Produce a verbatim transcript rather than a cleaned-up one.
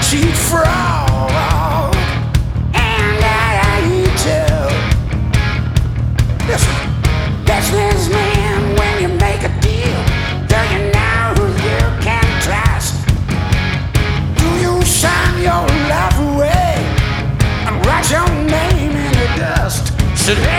cheat fraud, and I eat you. Listen, businessman, when you make a deal, do you know who you can trust? Do you sign your life away and write your name in the dust? Said, hey,